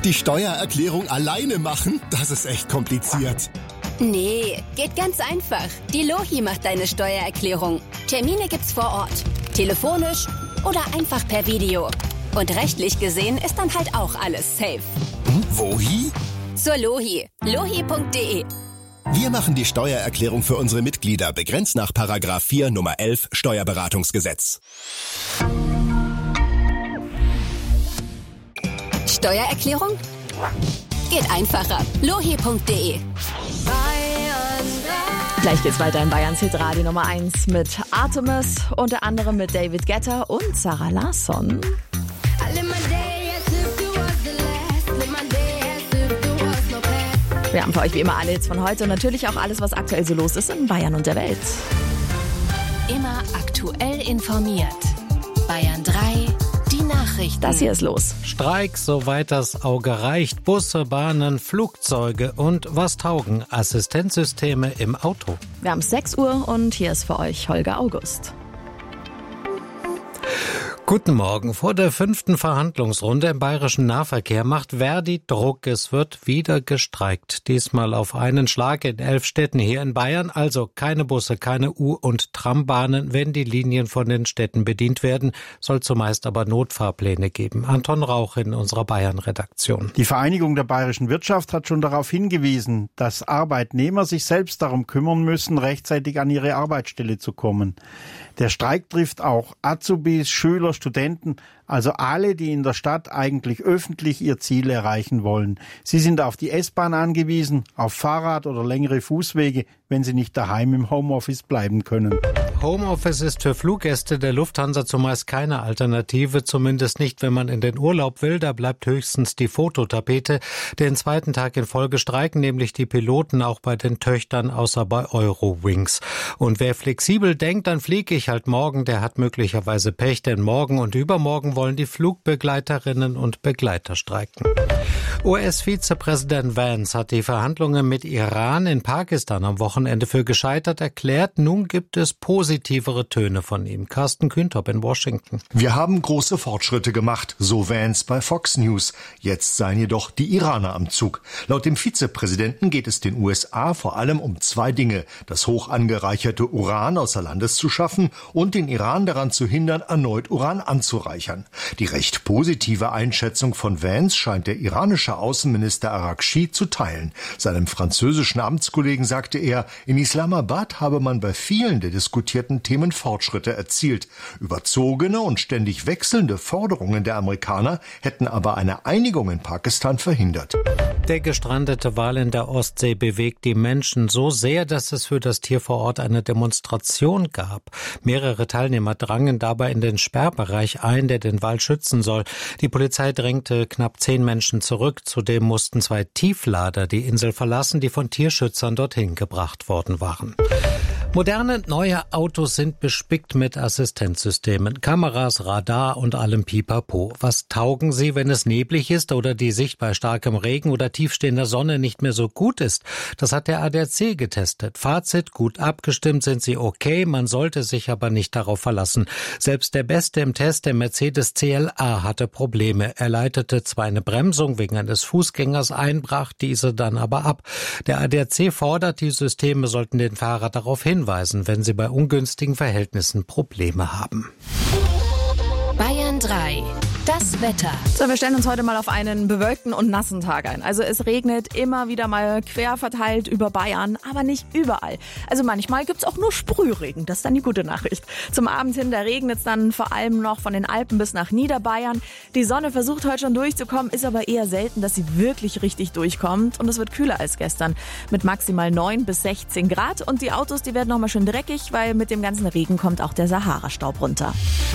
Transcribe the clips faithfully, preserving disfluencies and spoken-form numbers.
Die Steuererklärung alleine machen? Das ist echt kompliziert. Nee, geht ganz einfach. Die Lohi macht deine Steuererklärung. Termine gibt's vor Ort, telefonisch oder einfach per Video. Und rechtlich gesehen ist dann halt auch alles safe. Hm, wohi? Zur Lohi. lohi punkt de. Wir machen die Steuererklärung für unsere Mitglieder, begrenzt nach Paragraph vier Nummer elf Steuerberatungsgesetz. Steuererklärung? Geht einfacher. lohi punkt de. Gleich geht's weiter in Bayerns Hitradio Nummer eins mit Artemis, unter anderem mit David Guetta und Sarah Larsson. Wir haben für euch wie immer alle Hits von heute und natürlich auch alles, was aktuell so los ist in Bayern und der Welt. Immer aktuell informiert. Bayern drei, die Nachrichten. Das hier ist los. Streik, soweit das Auge reicht. Busse, Bahnen, Flugzeuge und was taugen Assistenzsysteme im Auto? Wir haben sechs Uhr und hier ist für euch Holger August. Guten Morgen. Vor der fünften Verhandlungsrunde im bayerischen Nahverkehr macht Verdi Druck. Es wird wieder gestreikt. Diesmal auf einen Schlag in elf Städten hier in Bayern. Also keine Busse, keine U- und Trambahnen, wenn die Linien von den Städten bedient werden. Soll zumeist aber Notfahrpläne geben. Anton Rauch in unserer Bayern-Redaktion. Die Vereinigung der bayerischen Wirtschaft hat schon darauf hingewiesen, dass Arbeitnehmer sich selbst darum kümmern müssen, rechtzeitig an ihre Arbeitsstelle zu kommen. Der Streik trifft auch Azubis, Schüler, Studenten, also alle, die in der Stadt eigentlich öffentlich ihr Ziel erreichen wollen. Sie sind auf die S-Bahn angewiesen, auf Fahrrad oder längere Fußwege, wenn sie nicht daheim im Homeoffice bleiben können. Homeoffice ist für Fluggäste der Lufthansa zumeist keine Alternative, zumindest nicht, wenn man in den Urlaub will. Da bleibt höchstens die Fototapete. Den zweiten Tag in Folge streiken nämlich die Piloten auch bei den Töchtern, außer bei Eurowings. Und wer flexibel denkt, dann fliege ich halt morgen, der hat möglicherweise Pech, denn morgen und übermorgen wollen die Flugbegleiterinnen und Begleiter streiken. U S-Vizepräsident Vance hat die Verhandlungen mit Iran in Pakistan am Wochenende für gescheitert erklärt. Nun gibt es positivere Töne von ihm. Carsten Kühntop in Washington. Wir haben große Fortschritte gemacht, so Vance bei Fox News. Jetzt seien jedoch die Iraner am Zug. Laut dem Vizepräsidenten geht es den U S A vor allem um zwei Dinge: das hoch angereicherte Uran außer Landes zu schaffen und den Iran daran zu hindern, erneut Uran anzureichern. Die recht positive Einschätzung von Vance scheint der iranische Außenminister Araghchi zu teilen. Seinem französischen Amtskollegen sagte er, in Islamabad habe man bei vielen der diskutierten Themen Fortschritte erzielt. Überzogene und ständig wechselnde Forderungen der Amerikaner hätten aber eine Einigung in Pakistan verhindert. Der gestrandete Wal in der Ostsee bewegt die Menschen so sehr, dass es für das Tier vor Ort eine Demonstration gab. Mehrere Teilnehmer drangen dabei in den Sperrbereich ein, der den Wal schützen soll. Die Polizei drängte knapp zehn Menschen zurück. Zudem mussten zwei Tieflader die Insel verlassen, die von Tierschützern dorthin gebracht worden waren. Moderne, neue Autos sind bespickt mit Assistenzsystemen, Kameras, Radar und allem Pipapo. Was taugen sie, wenn es neblig ist oder die Sicht bei starkem Regen oder tiefstehender Sonne nicht mehr so gut ist? Das hat der A D A C getestet. Fazit: gut abgestimmt sind sie okay, man sollte sich aber nicht darauf verlassen. Selbst der Beste im Test, der Mercedes C L A, hatte Probleme. Er leitete zwar eine Bremsung wegen eines Fußgängers ein, brach diese dann aber ab. Der A D A C fordert, die Systeme sollten den Fahrer darauf hinweisen, wenn sie bei ungünstigen Verhältnissen Probleme haben. Bayern drei. Das Wetter. So, wir stellen uns heute mal auf einen bewölkten und nassen Tag ein. Also es regnet immer wieder mal quer verteilt über Bayern, aber nicht überall. Also manchmal gibt's auch nur Sprühregen. Das ist dann die gute Nachricht. Zum Abend hin, da regnet's dann vor allem noch von den Alpen bis nach Niederbayern. Die Sonne versucht heute schon durchzukommen, ist aber eher selten, dass sie wirklich richtig durchkommt. Und es wird kühler als gestern mit maximal neun bis sechzehn Grad. Und die Autos, die werden noch mal schön dreckig, weil mit dem ganzen Regen kommt auch der Sahara-Staub runter.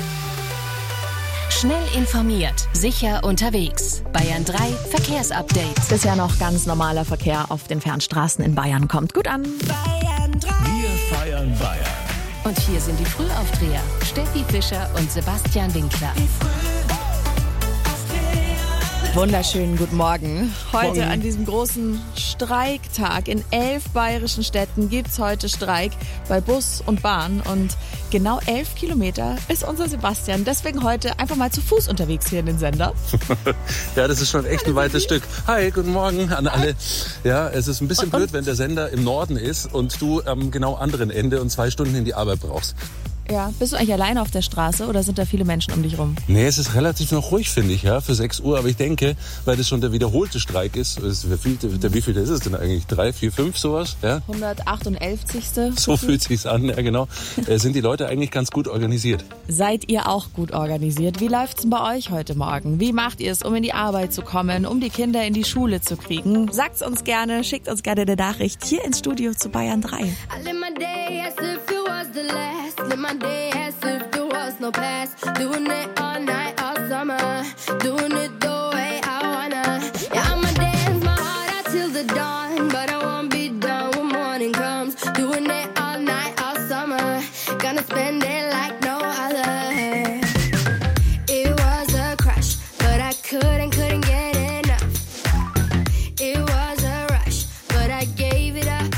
Schnell informiert, sicher unterwegs. Bayern drei Verkehrsupdate. Bisher noch ganz normaler Verkehr auf den Fernstraßen in Bayern. Kommt gut an. Bayern drei. Wir feiern Bayern. Und hier sind die Frühaufdreher. Steffi Fischer und Sebastian Winkler. Die Frühaufdreher. Wunderschönen guten Morgen. Heute Morgen. an diesem großen Streiktag in elf bayerischen Städten gibt's heute Streik bei Bus und Bahn. Und genau elf Kilometer ist unser Sebastian. Deswegen heute einfach mal zu Fuß unterwegs hier in den Sender. Ja, das ist schon echt ein weites Stück. Hi, guten Morgen an alle. Ja, es ist ein bisschen Und- blöd, wenn der Sender im Norden ist und du am genau anderen Ende und zwei Stunden in die Arbeit brauchst. Ja, bist du eigentlich alleine auf der Straße oder sind da viele Menschen um dich rum? Nee, es ist relativ noch ruhig, finde ich, ja, für sechs Uhr. Aber ich denke, weil das schon der wiederholte Streik ist, ist der, viel, der wievielte ist es denn eigentlich? Drei, vier, fünf, sowas? Ja? hundertachtundelfzigste So fühlt sich's an, ja genau. Äh, sind die Leute eigentlich ganz gut organisiert. Seid ihr auch gut organisiert? Wie läuft's denn bei euch heute Morgen? Wie macht ihr es, um in die Arbeit zu kommen, um die Kinder in die Schule zu kriegen? Sagt's uns gerne, schickt uns gerne eine Nachricht hier ins Studio zu Bayern drei. I live my day as if it was the last. Live my day as if there was no past. Doing it all night, all summer. Doing it the way I wanna. Yeah, I'ma dance my heart out till the dawn. But I won't be done when morning comes. Doing it all night, all summer. Gonna spend it like no other. It was a crush, but I couldn't, couldn't get enough. It was a rush, but I gave it up.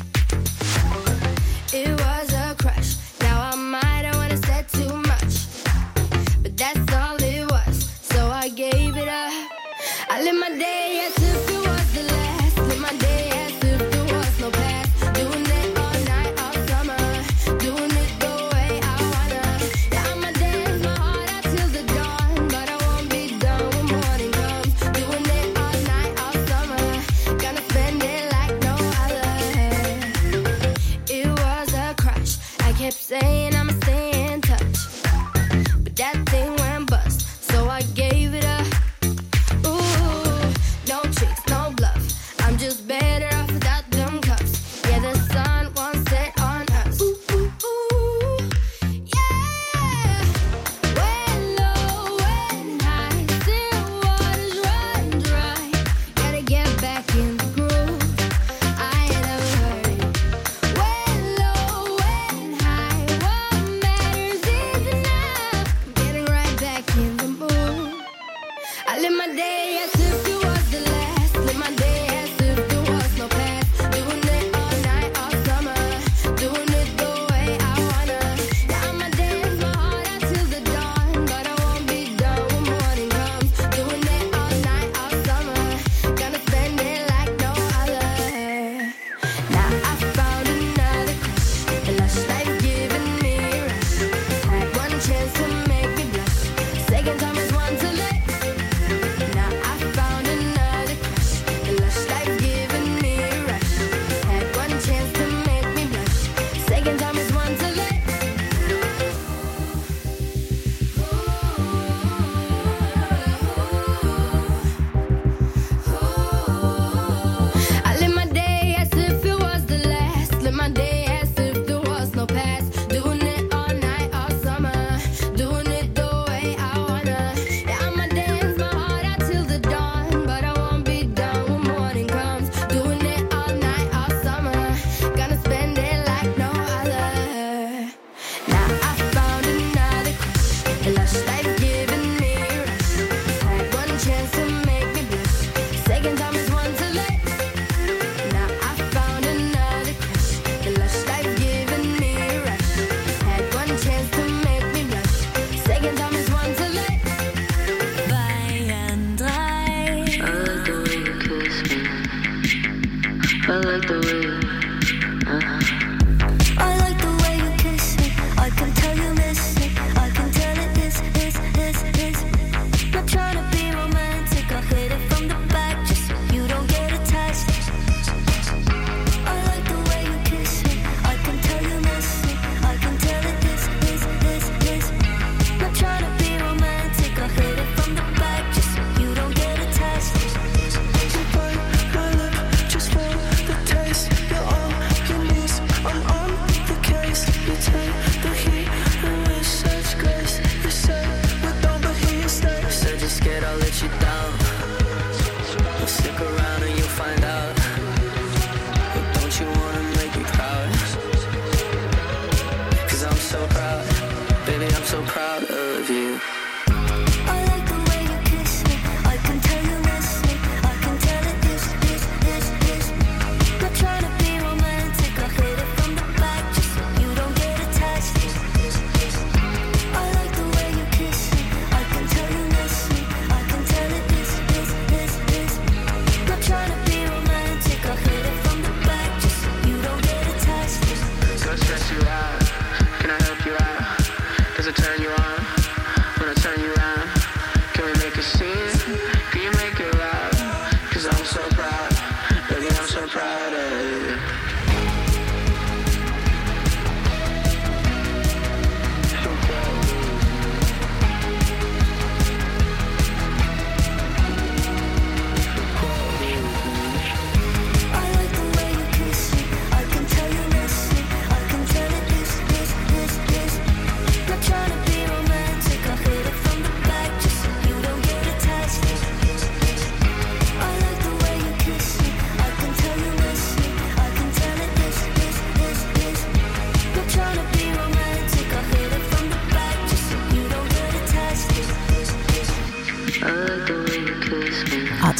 It was a crush. Now I might have wanna said too much, but that's all it was. So I gave it up. I live my day as if it was the last. Live my day as if there was no past. Doing it all night, all summer. Doing it the way I wanna. Yeah, I'ma dance my heart out till the dawn, but I won't be done when morning comes. Doing it all night, all summer. Gonna spend it like no other. It was a crush. I kept saying I'ma stay in touch, but that thing went bust, so I gave it up. Ooh, no tricks, no bluff. I'm just better off without them cuffs. Yeah, the sun won't set on us. Ooh, ooh, ooh, yeah. When low, when high, still waters run dry. Gotta get back in the groove. I ain't never heard it. When low, when high, what matters is enough. Getting right back in the mood. I live my day as if it was the last. Live my day as if there was no past. Doing it all night, all summer. Doing it the way I wanna. Yeah, I'ma dance my heart out till the dawn, but I won't be done when morning comes. Doing it all night, all summer. Gonna spend it like no other. Now I found another crush. The lush life giving me a rush. Had one chance to make me blush. Second time is one to let. Now I found another crush. The lush life giving me a rush. Had one chance to make me blush. Second time is one to let. I live my day as if it was the last. Live my day as if there was no past. Doing it all night, all summer. Doing it the way I wanna. Yeah, I'ma dance my heart out till the dawn, but I won't be done when morning comes. Doing it all night, all summer. Gonna spend it like no other. Now I found another crush. The lush life giving me a rush. Had one chance to make me blush. Second time is one to let. Now I found another crush. The lush life giving me a rush. Had one chance to make me blush. Second time is one to let. Bayern drei. I like the way you kiss me. I like the way you, uh-huh. I like the way you kiss me. I can tell you miss it. I can tell it is, is, is, is. Not trying to be romantic. I hit it from the back just so you don't get attached. I like the way you kiss me. I can tell you miss it. I can tell it is, is, is, is. Not trying to be romantic. I hit it from the back just so you don't get attached. You bite my lip just for the taste. You're on your knees. I'm on the case. You take the heat and with such grace. You say we're done, but here you stay. Said you're scared I'll let you down. Well, stick around and you'll find out. But don't you wanna make me proud? Cause I'm so proud. Baby, I'm so proud of you. I like the way you kiss me. I can tell you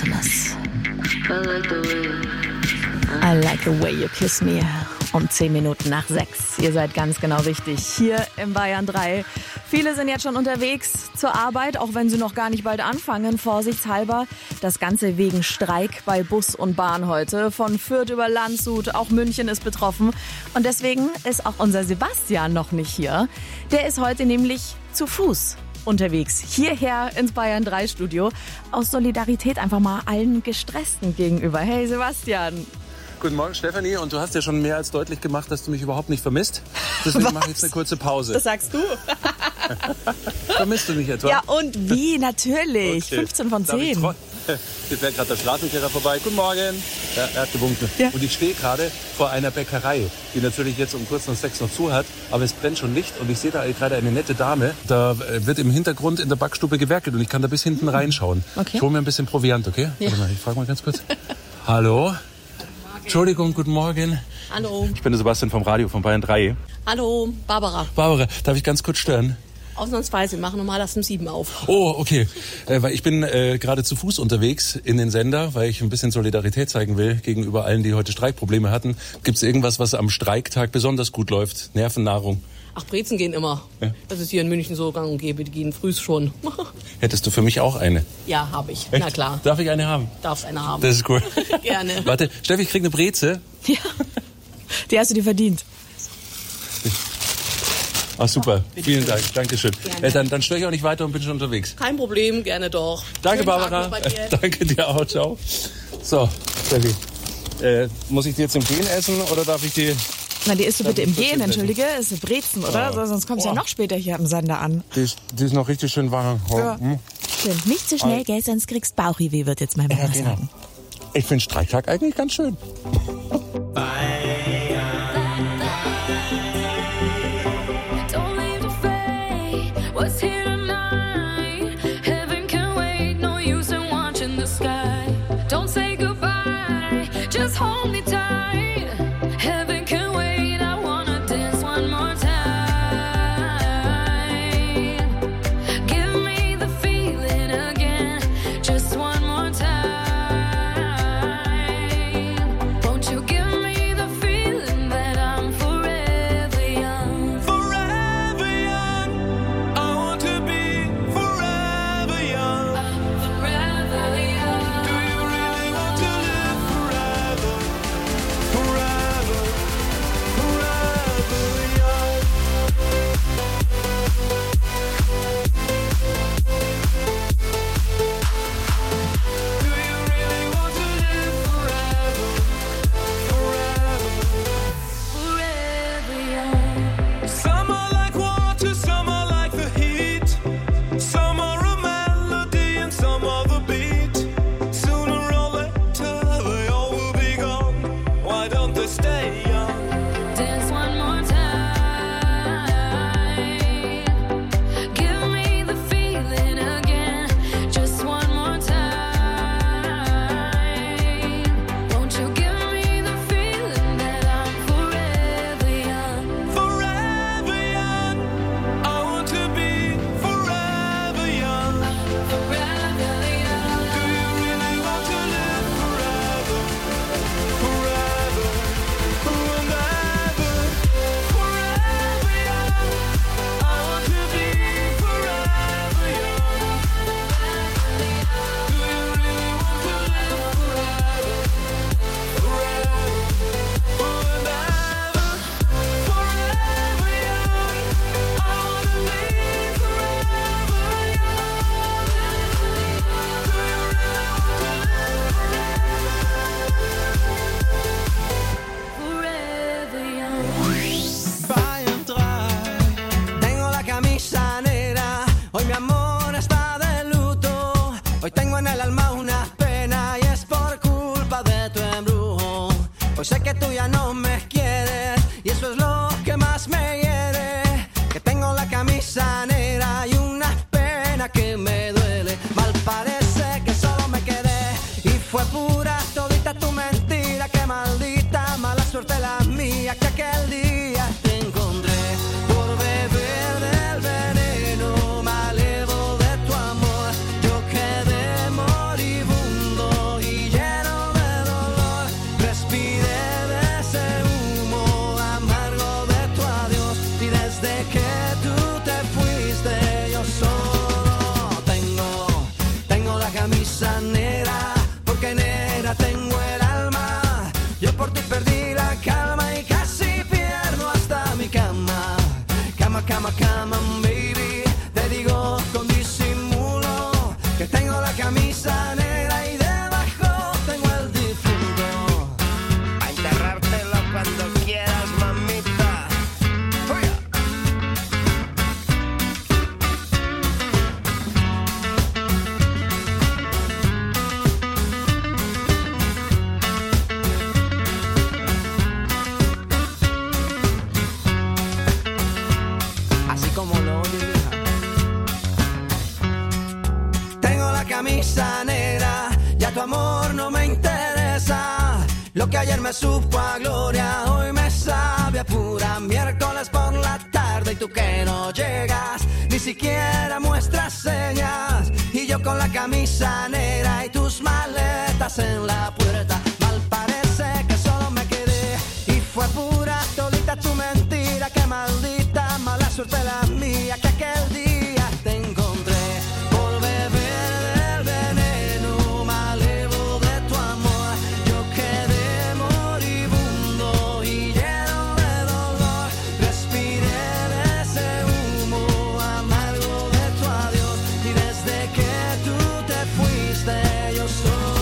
Artemis. I like the way you kiss me. Um zehn Minuten nach sechs. Ihr seid ganz genau richtig. Hier im Bayern drei. Viele sind jetzt schon unterwegs zur Arbeit, auch wenn sie noch gar nicht bald anfangen, vorsichtshalber. Das Ganze wegen Streik bei Bus und Bahn heute. Von Fürth über Landshut, auch München ist betroffen. Und deswegen ist auch unser Sebastian noch nicht hier. Der ist heute nämlich zu Fuß unterwegs, hierher ins Bayern drei Studio. Aus Solidarität einfach mal allen Gestressten gegenüber. Hey Sebastian. Guten Morgen, Stefanie. Und du hast ja schon mehr als deutlich gemacht, dass du mich überhaupt nicht vermisst. Deswegen mache ich jetzt eine kurze Pause. Das sagst du. Vermisst du mich etwa? Ja, und wie? Natürlich. Okay. fünfzehn von zehn. Hier fährt gerade der Straßenkehrer vorbei. Guten Morgen. Ja, er hat gewunken. Ja. Und ich stehe gerade vor einer Bäckerei, die natürlich jetzt um kurz nach sechs noch zu hat. Aber es brennt schon Licht und ich sehe da gerade eine nette Dame. Da wird im Hintergrund in der Backstube gewerkelt und ich kann da bis hinten reinschauen. Okay. Ich hole mir ein bisschen Proviant, okay? Ja. Warte mal, ich frage mal ganz kurz. Hallo? Entschuldigung, guten Morgen. Hallo. Ich bin der Sebastian vom Radio, von Bayern drei. Hallo, Barbara. Barbara, darf ich ganz kurz stören? Ausnahmsweise, wir machen normal erst um sieben auf. Oh, okay. Äh, weil ich bin äh, gerade zu Fuß unterwegs in den Sender, weil ich ein bisschen Solidarität zeigen will gegenüber allen, die heute Streikprobleme hatten. Gibt es irgendwas, was am Streiktag besonders gut läuft? Nervennahrung? Ach, Brezen gehen immer. Ja. Das ist hier in München so gang und gäbe, die gehen früh schon. Hättest du für mich auch eine? Ja, habe ich. Echt? Na klar. Darf ich eine haben? Darfst eine haben. Das ist cool. Gerne. Warte, Steffi, ich krieg eine Breze. Ja, die hast du dir verdient. Ach super, oh, vielen Dank, Dankeschön. Äh, dann, dann störe ich auch nicht weiter und bin schon unterwegs. Kein Problem, gerne doch. Danke, Barbara. Äh, danke dir auch, ciao. So, Steffi, äh, muss ich die jetzt im Gehen essen oder darf ich die... Na, die isst du bitte im Gehen, entschuldige. Ist eine Brezen, oder? Oh. Sonst kommst du ja noch später hier am Sender an. Die ist, die ist noch richtig schön warm. Oh. Ja. Hm. Schön. Nicht zu schnell, gell, sonst kriegst Bauchweh, wird jetzt mein Mama ja, genau. sagen. Ich finde Streiktag eigentlich ganz schön. Moribundo camisa negra, porque negra tengo el alma. Yo por ti perdí la calma y casi pierdo hasta mi cama. Cama, cama, cama, baby. Te digo con disimulo que tengo la camisa negra y debajo tengo el difunto. A enterrártelo cuando quieras, mamita. ¡Fuera! Así como lo oye, hija. Tengo la camisa negra, ya tu amor no me interesa. Lo que ayer me supo a gloria, hoy me sabe a pura. Miércoles por la tarde y tú que no llegas, ni siquiera muestras señas. Y yo con la camisa negra y tus maletas en la puerta. Mal parece que solo me quedé y fue pura todita tu mentira. Qué maldita mala suerte la mía que aquel día te encontré. Por beber del veneno malevo de tu amor, yo quedé moribundo y lleno de dolor. Respiré de ese humo amargo de tu adiós y desde que tú te fuiste yo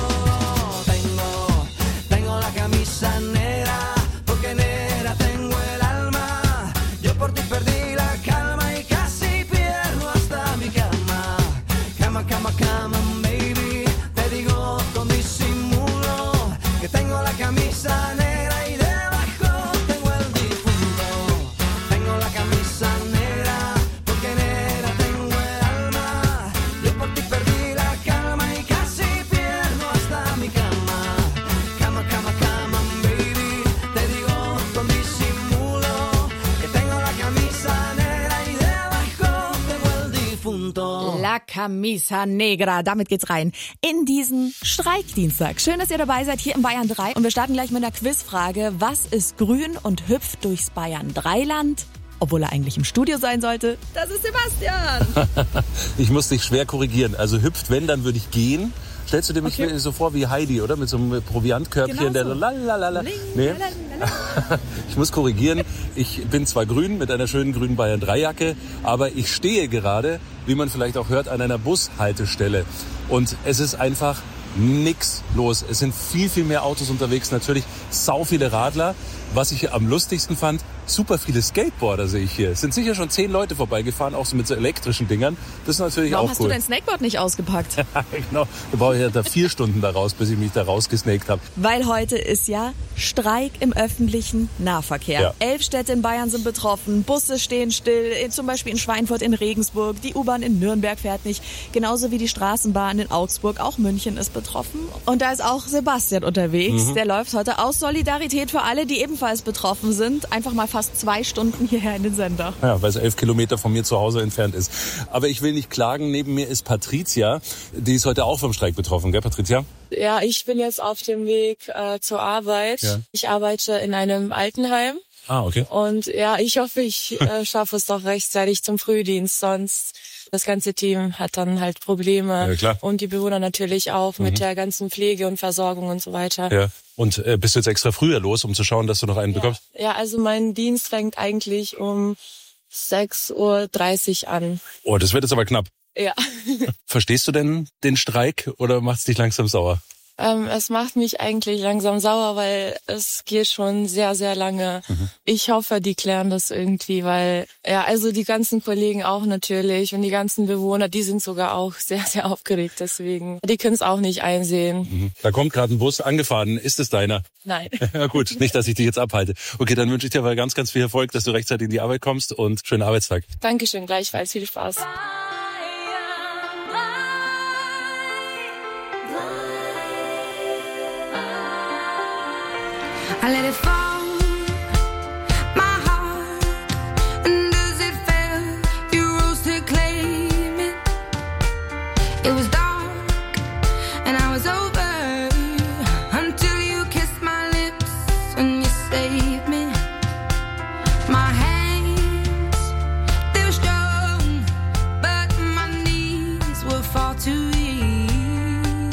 solo tengo, tengo la camisa negra, porque negra tengo el alma. Yo por ti perdí la calma y casi pierdo hasta mi cama. Cama, cama, cama, baby. Te digo con disimulo que tengo la camisa negra y debajo tengo el difunto. Tengo la camisa negra, porque negra tengo el alma. Yo por ti perdí la calma y casi pierdo hasta mi cama. Cama, cama, cama, baby. Te digo con disimulo que tengo la camisa negra y debajo tengo el difunto. La Camisa Negra, damit geht's rein in diesen Streikdienstag. Schön, dass ihr dabei seid hier im Bayern drei. Und wir starten gleich mit einer Quizfrage. Was ist grün und hüpft durchs Bayern drei Land? Obwohl er eigentlich im Studio sein sollte. Das ist Sebastian. Ich muss dich schwer korrigieren. Also hüpft, wenn, dann würde ich gehen. Stellst du dir mich Okay. so vor wie Heidi, oder? Mit so einem Proviantkörbchen, Genau der so. so lalalala. Ling, Nee. lalalala. Ich muss korrigieren. Ich bin zwar grün mit einer schönen grünen Bayern drei Jacke, aber ich stehe gerade, wie man vielleicht auch hört, an einer Bushaltestelle. Und es ist einfach nix los. Es sind viel, viel mehr Autos unterwegs. Natürlich sau viele Radler. Was ich am lustigsten fand, super viele Skateboarder sehe ich hier. Es sind sicher schon zehn Leute vorbeigefahren, auch so mit so elektrischen Dingern. Das ist natürlich Warum auch hast cool. du dein Snakeboard nicht ausgepackt? Genau, da brauche ich ja da vier Stunden daraus, bis ich mich da rausgesnakt habe. Weil heute ist ja Streik im öffentlichen Nahverkehr. Ja. Elf Städte in Bayern sind betroffen. Busse stehen still, zum Beispiel in Schweinfurt, in Regensburg. Die U-Bahn in Nürnberg fährt nicht. Genauso wie die Straßenbahn in Augsburg. Auch München ist betroffen. Und da ist auch Sebastian unterwegs. Mhm. Der läuft heute aus Solidarität für alle, die ebenfalls betroffen sind. Einfach mal fast zwei Stunden hierher in den Sender. Ja, weil es elf Kilometer von mir zu Hause entfernt ist. Aber ich will nicht klagen. Neben mir ist Patricia. Die ist heute auch vom Streik betroffen, gell, Patricia? Ja, ich bin jetzt auf dem Weg äh, zur Arbeit. Ja. Ich arbeite in einem Altenheim. Ah, okay. Und ja, ich hoffe, ich äh, schaffe es doch rechtzeitig zum Frühdienst. Sonst das ganze Team hat dann halt Probleme. Ja, klar. Und die Bewohner natürlich auch mit Mhm. der ganzen Pflege und Versorgung und so weiter. Ja. Und äh, bist du jetzt extra früher los, um zu schauen, dass du noch einen bekommst? Ja, also mein Dienst fängt eigentlich um sechs Uhr dreißig an. Oh, das wird jetzt aber knapp. Ja. Verstehst du denn den Streik oder macht's dich langsam sauer? Ähm, es macht mich eigentlich langsam sauer, weil es geht schon sehr, sehr lange. Mhm. Ich hoffe, die klären das irgendwie, weil, ja, also die ganzen Kollegen auch natürlich und die ganzen Bewohner, die sind sogar auch sehr, sehr aufgeregt, deswegen. Die können es auch nicht einsehen. Mhm. Da kommt gerade ein Bus angefahren. Ist es deiner? Nein. Ja gut, nicht, dass ich dich jetzt abhalte. Okay, dann wünsche ich dir aber ganz, ganz viel Erfolg, dass du rechtzeitig in die Arbeit kommst und schönen Arbeitstag. Dankeschön, gleichfalls. Viel Spaß. I let it fall, my heart. And does it feel you rose to claim it? It was dark and I was over until you kissed my lips and you saved me. My hands, they were strong, but my knees were far too weak.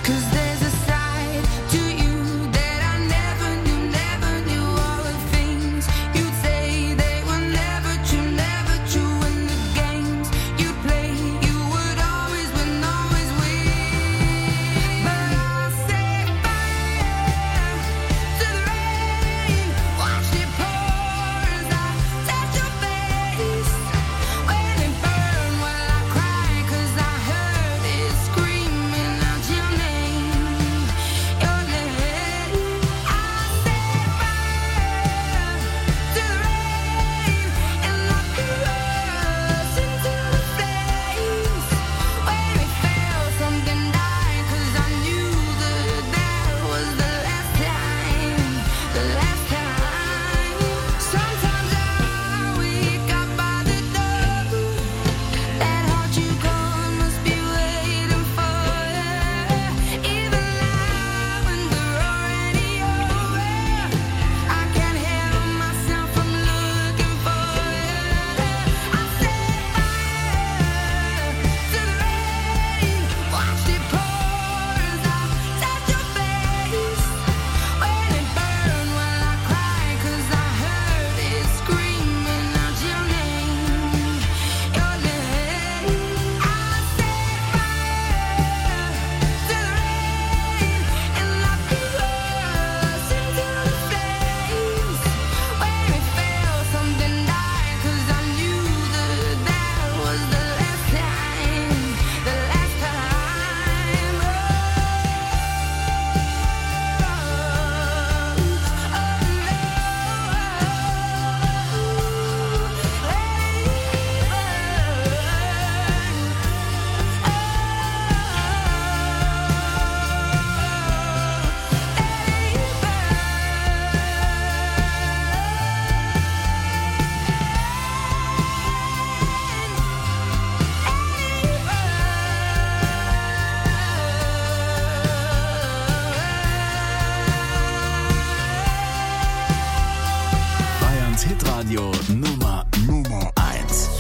Hitradio Nummer Nummer eins.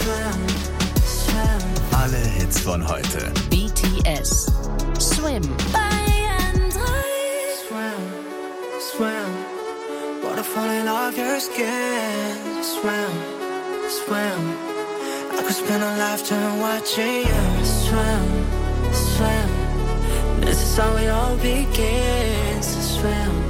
Alle Hits von heute. B T S. Swim. Swim, swim. Waterfall in all your skin. Swim, swim. I could spend a lifetime watching you. Swim, swim. This is how it all begins. Swim,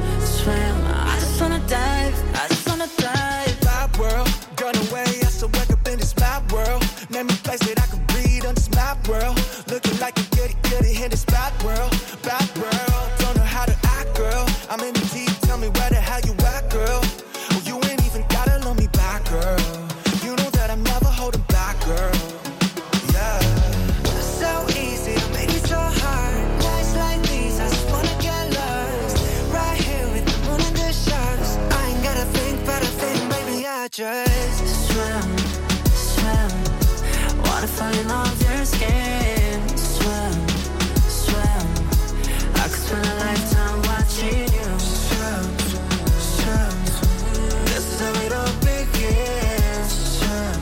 swim. I just wanna dive. I just wanna dive. Bad world, gone away. I still wake up in this bad world. Name a place that I can breathe on this map world. Looking like a goody goody in this bad world. Bad world, don't know how to act, girl. I'm in the deep. Tell me where the hell you at, girl. Oh, you ain't even gotta love me back, girl. You know that I'm never holding back, girl. Yeah. So easy, I make it so hard. Nights like these, I just wanna get lost. Right here with the moon and the stars. I ain't gotta think about a thing, baby, I just swim, swim. Wanna fall in love your skin. Swim, swim. I could spend a lifetime watching you. Swim, swim. This is how it all begins. Swim,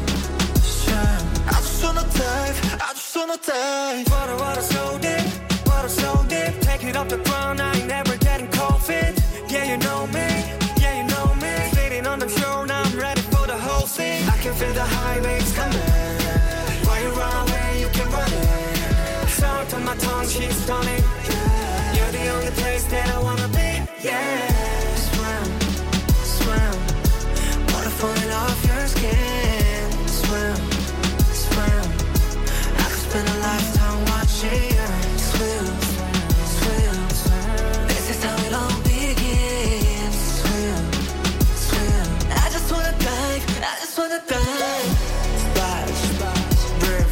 swim. I just wanna dive, I just wanna dive. Water, water so deep, water so deep. Take it off the ground, I ain't never getting cold feet. Yeah, you know me, yeah, you know me. Sitting on the shore, now I'm ready for the whole thing. I can feel the high waves coming. Why you run away, you can run it. Salt on my tongue, she's stunning. You're the only place that I wanna be, yeah. Swim, swim. Water falling off your skin. Swim, swim. I could spend a lifetime watching you. Swim, swim, swim. This is how it all begins. Swim, swim. I just wanna dive, I just wanna dive. Splash, drip,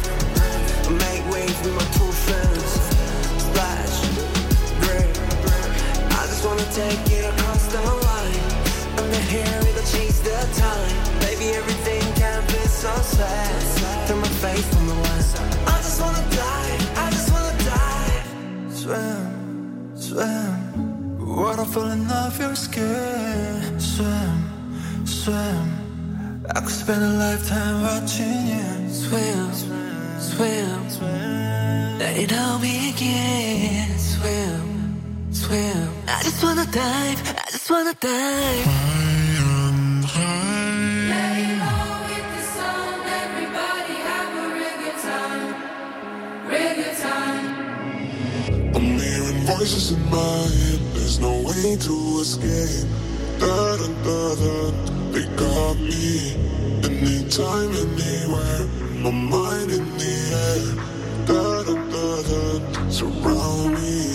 make waves with my two friends. Splash, drip, I just wanna take it across the line. Under here, it'll change the time. Baby, everything can be so sad. Turn my face from the west. I just wanna die, I just wanna die. Swim, swim. Waterfall in off your skin. Swim, swim. I could spend a lifetime watching you. Swim, swim. Let it all begin. Swim. swim, swim. I just wanna dive, I just wanna dive. Lay low with the sun, everybody have a real good time, real good time. I'm hearing voices in my head, there's no way to escape. Da da da da, they got me. Anytime, anywhere, my mind in the air. Da da da da, surround me.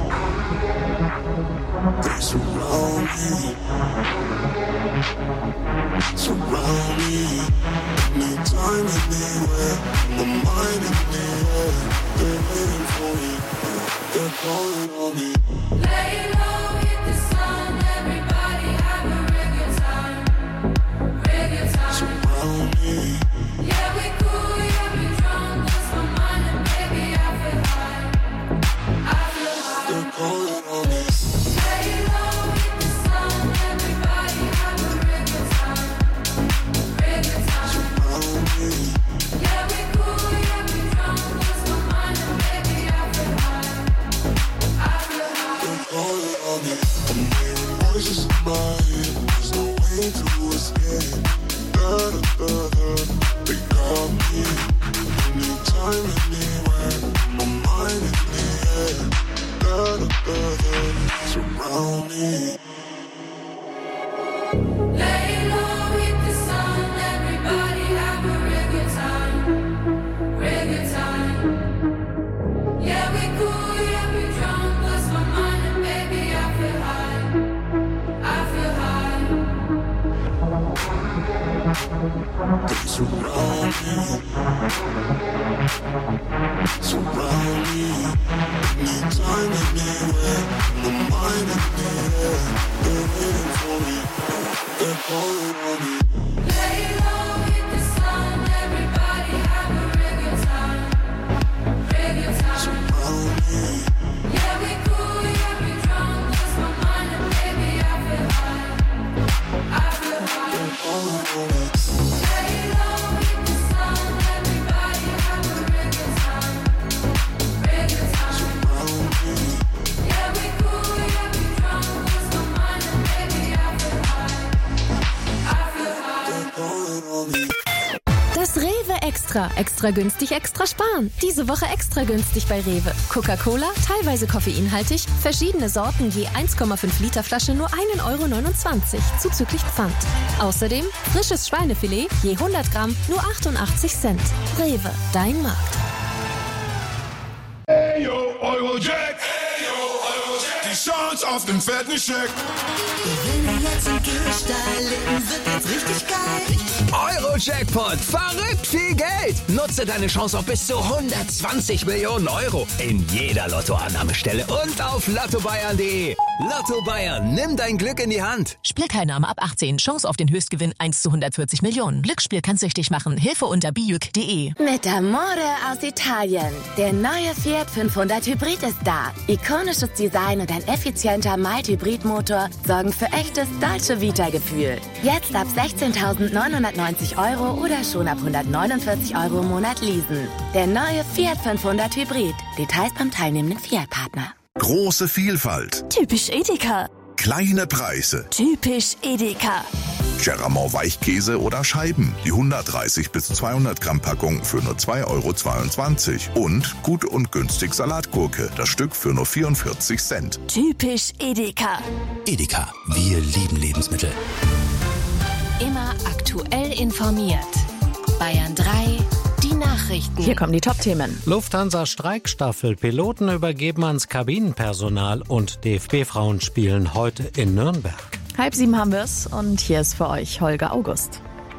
They surround me. Surround me. Anytime, anywhere, my mind in the air. They're waiting for me. They're calling on me. Lay low with the sun, everybody have a real good time, real good time. Surround me. Yeah, we cool, yeah, we drunk, lost my mind and baby I feel high, I feel high. They're calling on me. Lay low with the sun, everybody have a real good time, real good time. Surround me. Yeah, we cool, yeah, we drunk, lost my mind and baby I feel high, I feel high. They're calling on me. I'm hearing voices in my head. There's no way to escape. Da da da da. They got me. Anytime, anywhere. My mind in the air. Da da da da. Surround me. Lay low with the sun, everybody have a real good time, real good time. Yeah, we cool, yeah, we drunk, lost my mind and baby I feel high, I feel high. They surround me. Surround me. Anytime, anywhere. My mind in the air. They're waiting for me. They're calling on me. Lay low with the sun, everybody have a real good time, real good time. Surround me. Yeah, we cool, yeah, we drunk, lost my mind and baby I feel high, I feel high. They're calling on me. Lay low with the sun, everybody have a real good time, real good time. Surround me. Yeah, we cool, yeah, we drunk, lost my mind and baby I feel high, I feel high. They're calling on me. Das Rewe Extra. Extra günstig, extra sparen. Diese Woche extra günstig bei Rewe. Coca-Cola, teilweise koffeinhaltig, verschiedene Sorten je eins Komma fünf Liter Flasche nur ein Euro neunundzwanzig, zuzüglich Pfand. Außerdem frisches Schweinefilet je hundert Gramm nur achtundachtzig Cent. Rewe, dein Markt. Hey yo, Eurojack. Hey yo, Eurojack. Die Chance auf den fetten Scheck. Gewinne jetzt im Gehstein, Leben wird jetzt richtig geil. Euro-Jackpot, verrückt viel Geld. Nutze deine Chance auf bis zu hundertzwanzig Millionen Euro in jeder Lottoannahmestelle und auf lotto bayern punkt de. Lotto Bayern, nimm dein Glück in die Hand. Spielteilnahme ab achtzehn. Chance auf den Höchstgewinn eins zu hundertvierzig Millionen. Glücksspiel kann süchtig machen. Hilfe unter bijuk punkt de. Mit Amore aus Italien. Der neue Fiat fünfhundert Hybrid ist da. Ikonisches Design und ein effizienter Mild-Hybrid-Motor sorgen für echtes deutsche Vita-Gefühl. Jetzt ab sechzehntausendneunhundertneunzig Euro oder schon ab hundertneunundvierzig Euro im Monat leasen. Der neue Fiat fünfhundert Hybrid. Details beim teilnehmenden Fiat-Partner. Große Vielfalt. Typisch Edeka. Kleine Preise. Typisch Edeka. Geramont Weichkäse oder Scheiben. Die hundertdreißig bis zweihundert Gramm Packung für nur zwei Euro zweiundzwanzig. Und gut und günstig Salatgurke. Das Stück für nur vierundvierzig Cent. Typisch Edeka. Edeka, wir lieben Lebensmittel. Immer aktuell informiert. Bayern drei, die Nachrichten. Hier kommen die Top-Themen. Lufthansa Streikstaffel, Piloten übergeben ans Kabinenpersonal und D F B-Frauen spielen heute in Nürnberg. Halb sieben haben wir es und hier ist für euch Holger August.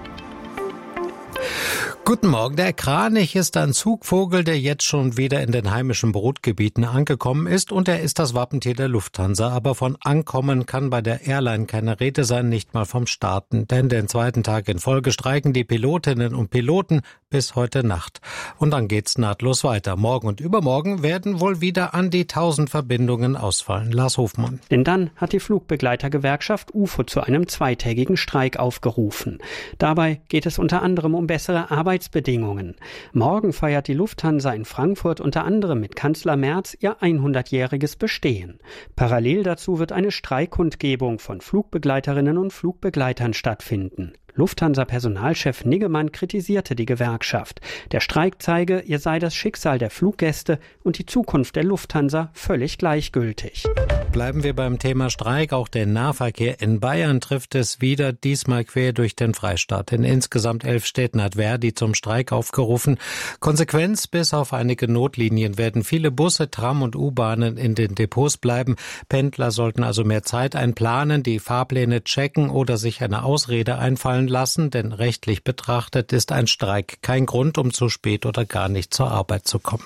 Guten Morgen. Der Kranich ist ein Zugvogel, der jetzt schon wieder in den heimischen Brutgebieten angekommen ist, und er ist das Wappentier der Lufthansa. Aber von Ankommen kann bei der Airline keine Rede sein, nicht mal vom Starten. Denn den zweiten Tag in Folge streiken die Pilotinnen und Piloten bis heute Nacht. Und dann geht's nahtlos weiter. Morgen und übermorgen werden wohl wieder an die tausend Verbindungen ausfallen. Lars Hofmann. Denn dann hat die Flugbegleitergewerkschaft U F O zu einem zweitägigen Streik aufgerufen. Dabei geht es unter anderem um bessere Arbeitsbedingungen. Morgen feiert die Lufthansa in Frankfurt unter anderem mit Kanzler Merz ihr hundertjähriges Bestehen. Parallel dazu wird eine Streikkundgebung von Flugbegleiterinnen und Flugbegleitern stattfinden. Lufthansa-Personalchef Niggemann kritisierte die Gewerkschaft. Der Streik zeige, ihr sei das Schicksal der Fluggäste und die Zukunft der Lufthansa völlig gleichgültig. Bleiben wir beim Thema Streik. Auch den Nahverkehr in Bayern trifft es wieder, diesmal quer durch den Freistaat. In insgesamt elf Städten hat Verdi zum Streik aufgerufen. Konsequenz: bis auf einige Notlinien werden viele Busse, Tram und U-Bahnen in den Depots bleiben. Pendler sollten also mehr Zeit einplanen, die Fahrpläne checken oder sich eine Ausrede einfallen lassen, denn rechtlich betrachtet ist ein Streik kein Grund, um zu spät oder gar nicht zur Arbeit zu kommen.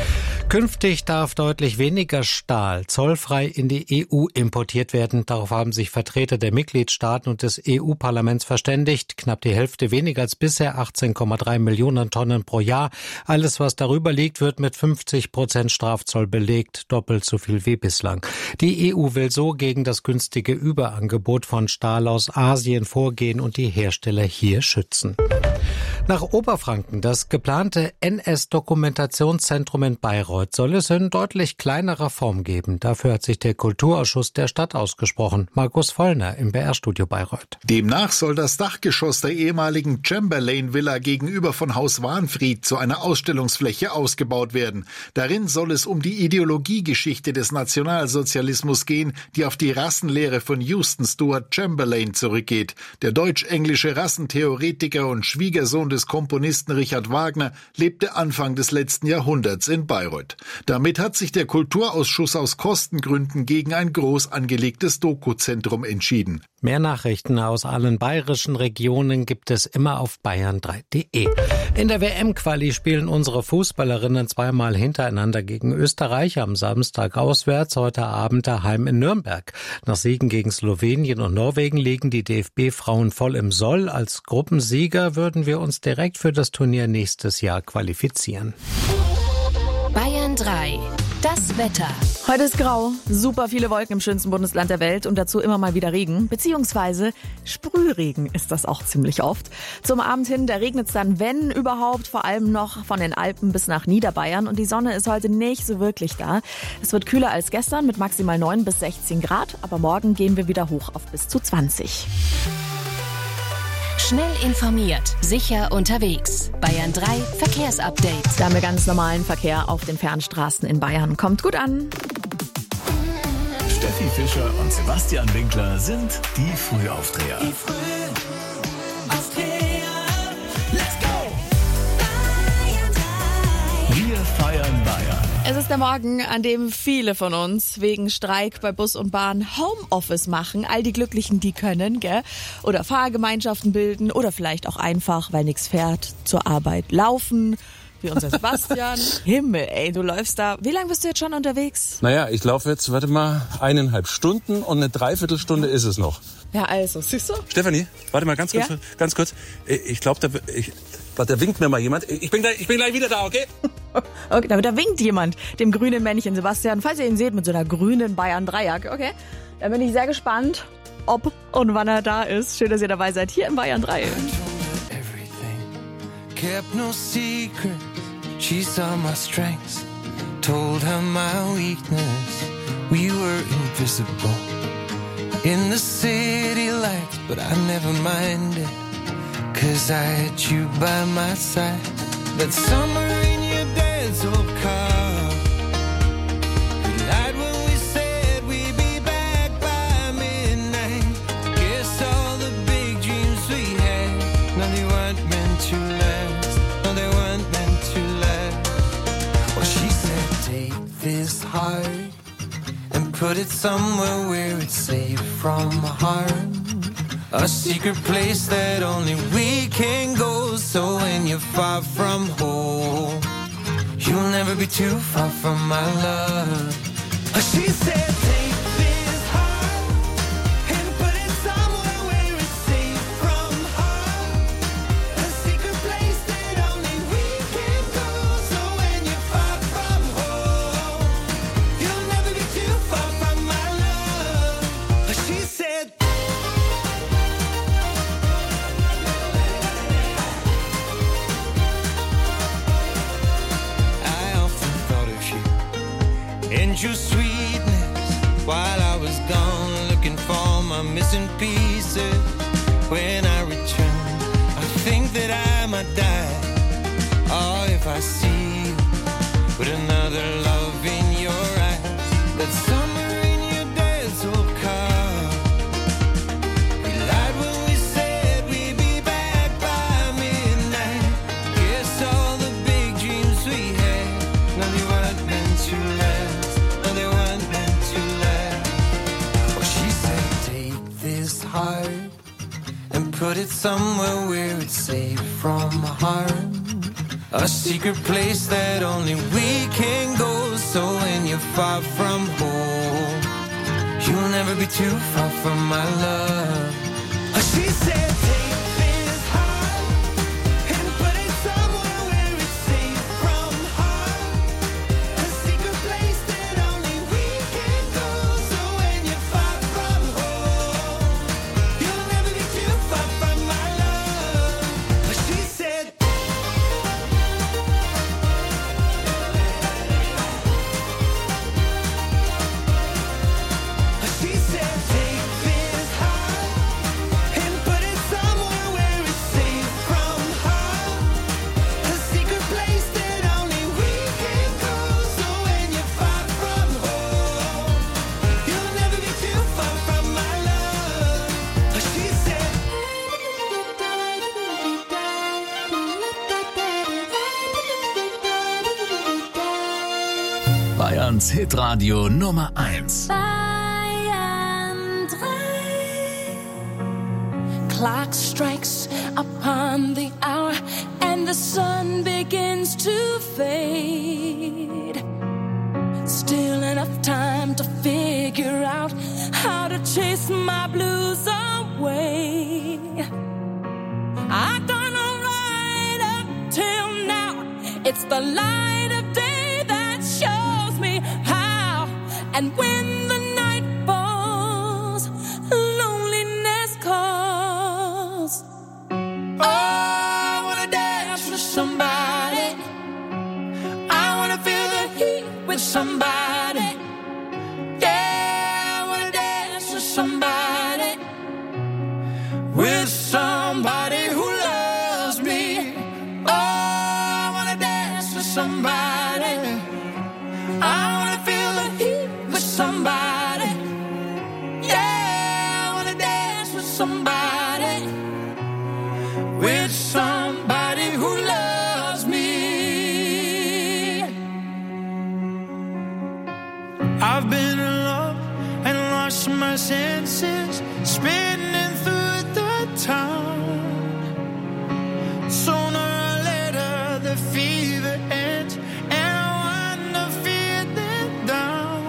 Künftig darf deutlich weniger Stahl zollfrei in die E U importiert werden. Darauf haben sich Vertreter der Mitgliedstaaten und des E U-Parlaments verständigt. Knapp die Hälfte weniger als bisher, achtzehn Komma drei Millionen Tonnen pro Jahr. Alles, was darüber liegt, wird mit fünfzig Prozent Strafzoll belegt, doppelt so viel wie bislang. Die E U will so gegen das günstige Überangebot von Stahl aus Asien vorgehen und die Hersteller hier schützen. Nach Oberfranken, das geplante N S-Dokumentationszentrum in Bayreuth, soll es in deutlich kleinerer Form geben. Dafür hat sich der Kulturausschuss der Stadt ausgesprochen. Markus Vollner im B R-Studio Bayreuth. Demnach soll das Dachgeschoss der ehemaligen Chamberlain-Villa gegenüber von Haus Wahnfried zu einer Ausstellungsfläche ausgebaut werden. Darin soll es um die Ideologiegeschichte des Nationalsozialismus gehen, die auf die Rassenlehre von Houston Stuart Chamberlain zurückgeht. Der deutsch-englische Rassentheoretiker und Schwiegersohn des Komponisten Richard Wagner lebte Anfang des letzten Jahrhunderts in Bayreuth. Damit hat sich der Kulturausschuss aus Kostengründen gegen ein groß angelegtes Dokuzentrum entschieden. Mehr Nachrichten aus allen bayerischen Regionen gibt es immer auf bayern drei punkt de. In der W M-Quali spielen unsere Fußballerinnen zweimal hintereinander gegen Österreich, am Samstag auswärts, heute Abend daheim in Nürnberg. Nach Siegen gegen Slowenien und Norwegen liegen die D F B-Frauen voll im Soll. Als Gruppensieger würden wir uns direkt für das Turnier nächstes Jahr qualifizieren. Bayern drei. Das Wetter. Heute ist grau, super viele Wolken im schönsten Bundesland der Welt und dazu immer mal wieder Regen, beziehungsweise Sprühregen ist das auch ziemlich oft. Zum Abend hin, da regnet es dann, wenn überhaupt, vor allem noch von den Alpen bis nach Niederbayern und die Sonne ist heute nicht so wirklich da. Es wird kühler als gestern mit maximal neun bis sechzehn Grad, aber morgen gehen wir wieder hoch auf bis zu zwanzig. Schnell informiert, sicher unterwegs. Bayern drei Verkehrsupdate. Da haben wir ganz normalen Verkehr auf den Fernstraßen in Bayern. Kommt gut an. Steffi Fischer und Sebastian Winkler sind die Frühaufdreher. Die Frühaufdreher. Let's go! Wir feiern Bayern. Es ist der Morgen, an dem viele von uns wegen Streik bei Bus und Bahn Homeoffice machen. All die Glücklichen, die können, gell? Oder Fahrgemeinschaften bilden oder vielleicht auch einfach, weil nichts fährt, zur Arbeit laufen. Wie unser Sebastian. Himmel, ey, du läufst da. Wie lange bist du jetzt schon unterwegs? Naja, ich laufe jetzt, warte mal, eineinhalb Stunden und eine Dreiviertelstunde ist es noch. Ja, also, siehst du? Stefanie, warte mal ganz kurz, ja? ganz kurz. Ich glaube, da, ich, da winkt mir mal jemand. Ich bin gleich, ich bin gleich wieder da, okay? Okay, da, da winkt jemand dem grünen Männchen Sebastian, falls ihr ihn seht, mit so einer grünen Bayern drei Jacke. Okay, da bin ich sehr gespannt, ob und wann er da ist. Schön, dass ihr dabei seid, hier in Bayern drei. Kept no secret, she saw my strengths, told her my weakness, we were invisible in the city lights, but I never minded, cause I had you by my side. That summer in your dad's old car, we lied when we said we'd be back by midnight. Guess all the big dreams we had, no, they weren't meant to last. No, they weren't meant to last. Well, she said, take this heart and put it somewhere where it's safe from harm. A secret place that only we can go. So when you're far from home, you'll never be too far from my love. She said, take this heart and put it somewhere where it's safe from harm. A secret place that only while I was gone, looking for my missing pieces. When I return, I think that I might die. Oh, if I see you with another love in your eyes, that summer in your dad's old car. We lied when we said we'd be back by midnight. Guess all the big dreams we had, no, they weren't meant to last. No, they weren't meant to last. Well, she said, take this heart and put it somewhere where it's safe from harm. A secret place that only we can go. So when you're far from home, you'll never be too far from my love. She said, take this heart and put it somewhere where it's safe from harm. A secret place that only we can go. So when you're far from home, you'll never be too far from my love. She said, she said, take this heart and put it somewhere where it's safe from harm. A secret place that only we can go. So when you're far from home, you'll never be too far from my love. She said, Bayerns Hitradio Nummer eins. Bayern drei. Clock strikes upon the hour and the sun begins to fade. Still enough time to figure out how to chase my blues away. I've done alright up till now. It's the light of day that shows me how. And when the night falls, loneliness calls. Oh, I wanna dance with somebody. I wanna feel the heat with somebody. Yeah, I wanna dance with somebody. With somebody who loves me. Oh, I wanna dance with somebody. I wanna feel the heat with somebody. Yeah, I wanna dance with somebody. With somebody who loves me. I've been in love and lost my senses, spinning through the town. Sooner or later the fever ends and I wanna feel it down.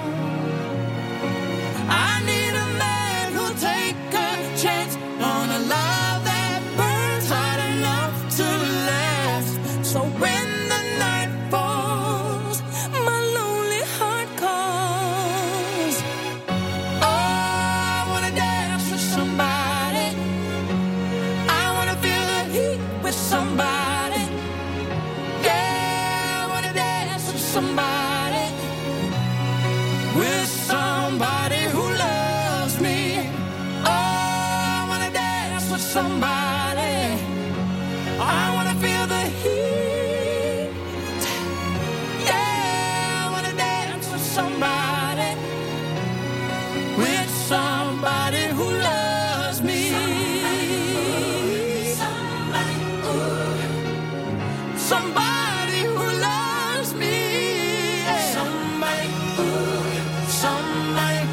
I need a man who'll take a chance on a love that burns hot enough to last. So when the night falls, my lonely heart calls. Oh, I wanna dance with somebody. I wanna feel the heat with somebody. Yeah, I wanna dance with somebody. With somebody who loves me. Oh, I wanna dance with somebody. I wanna feel the heat. Yeah, I wanna dance with somebody. With somebody who loves me. Somebody, somebody who loves me. Somebody, somebody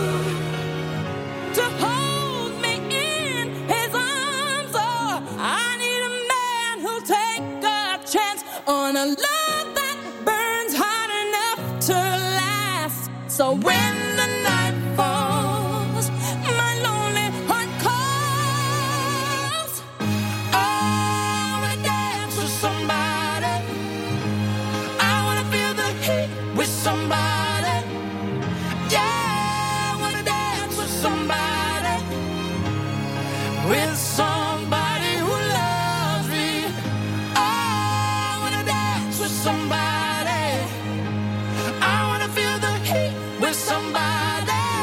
to hold me in his arms. Oh, I need a man who'll take a chance on a love that burns hot enough to last. So when the night falls, my lonely heart calls. Oh, I wanna dance with somebody. I wanna feel the heat with somebody. Yeah, I wanna dance with somebody. With somebody who loves me. Oh, I wanna dance with somebody. I wanna feel the heat with somebody.